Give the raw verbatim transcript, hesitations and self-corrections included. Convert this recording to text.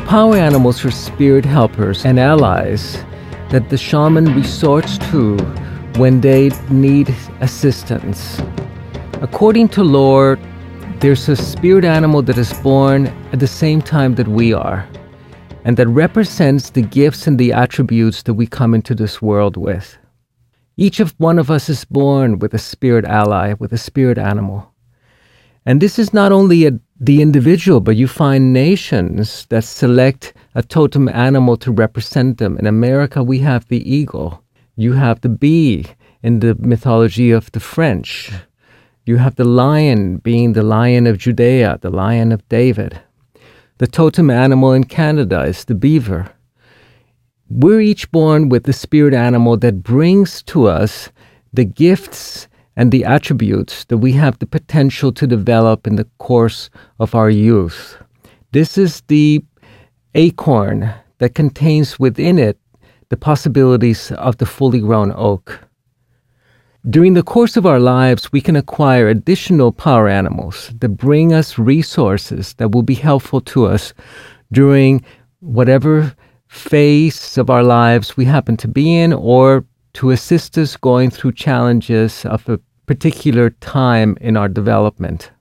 power animals are spirit helpers and allies that the shaman resorts to when they need assistance. According to lore, there's a spirit animal that is born at the same time that we are, and that represents the gifts and the attributes that we come into this world with. Each of one of us is born with a spirit ally, with a spirit animal. And this is not only a, the individual, but you find nations that select a totem animal to represent them. In America, we have the eagle. You have the bee in the mythology of the French. You have the lion being the Lion of Judea, the Lion of David. The totem animal in Canada is the beaver. We're each born with the spirit animal that brings to us the gifts and the attributes that we have the potential to develop in the course of our youth. This is the acorn that contains within it the possibilities of the fully grown oak. During the course of our lives, we can acquire additional power animals that bring us resources that will be helpful to us during whatever phase of our lives we happen to be in, or to assist us going through challenges of a particular time in our development.